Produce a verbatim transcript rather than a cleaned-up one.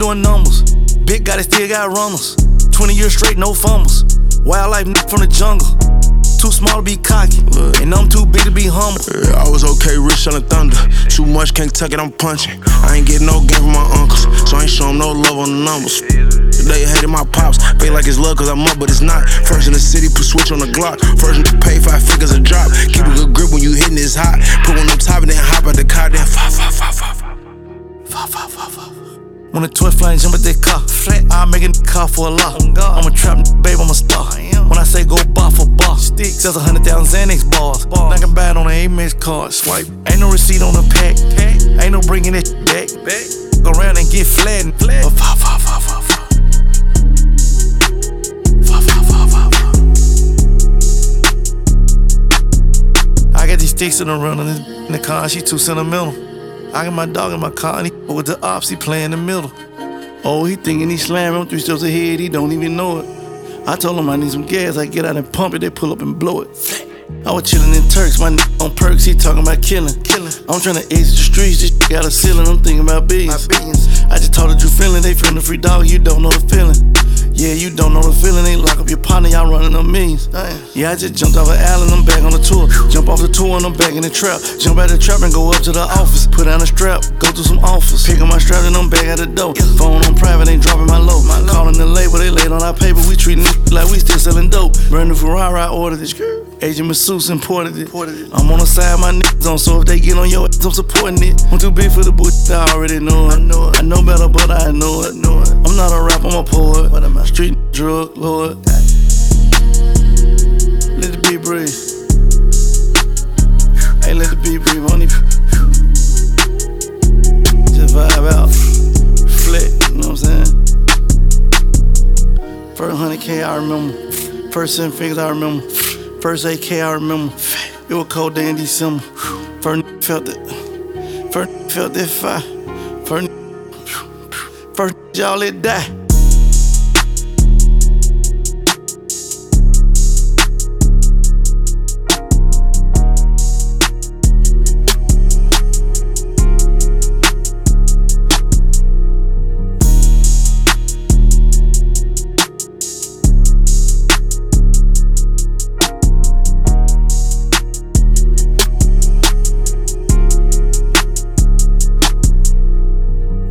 doing numbers. Big guy that still got runners. twenty years straight, no fumbles. Wildlife from the jungle. Too small to be cocky, and I'm too big to be humble. Yeah, I was okay, rich on the thunder. Too much, can't tuck it, I'm punching. I ain't getting no game from my uncles, so I ain't show them no love on the numbers. They hated my pops, feel like it's love cause I'm up, but it's not. First in the city, put switch on the Glock. First pay five figures a drop. Keep a good grip when you hitting this hot. Put one on top and then hop out the car, then fa fa fa fa fa fa fa fa fa. When the twin flame jump at that car, I make a car for a lot. I'm a trap, babe, I'm a star. When I say go bar for bar, that's a hundred thousand Xanax bars. Like I'm bad on an Amex card. Swipe, ain't no receipt on the pack. Ain't no bringing that back. Go around and get flattened. Fa fa fa fa fa fa. Fa fa fa fa fa. I got these sticks in the run in the car. She too sentimental. I got my dog in my car and he with the ops, he play in the middle. Oh, he thinking he slamming, I'm three steps ahead, he don't even know it. I told him I need some gas, I get out and pump it, they pull up and blow it. I was chillin' in Turks, my n on perks, he talking about killing. I'm tryna exit the streets, this got a ceiling, I'm thinking about billions. I just told her you feeling, they feeling free dog, you don't know the feeling. Yeah, you don't know the feeling, they lock up your partner, y'all running them millions. Yeah, I just jumped off an island, I'm back on the tour. Jump off the tour and I'm back in the trap. Jump out the trap and go up to the office. Put down the strap, go through some offers. Pick up my strap and I'm back at the door. Phone on private, ain't dropping my low. Calling the label, they laid on our paper. We treating it like we still selling dope. Brand new Ferrari, I ordered it. Agent Masseuse imported it. I'm on the side, my niggas on, so if they get on your ass, I'm supporting it. I'm too big for the bush, I already know it. I know it. I know better, but I know it. I'm not a rap, I'm a poet. But I'm a street drug lord. Let the beat breathe. Hey, let the beat breathe. Only just vibe out, flex. You know what I'm saying? First one hundred K I remember. First seven figures I remember. First eight K I remember. It was cold day in December. First felt it. First felt that fire. First, first y'all let die.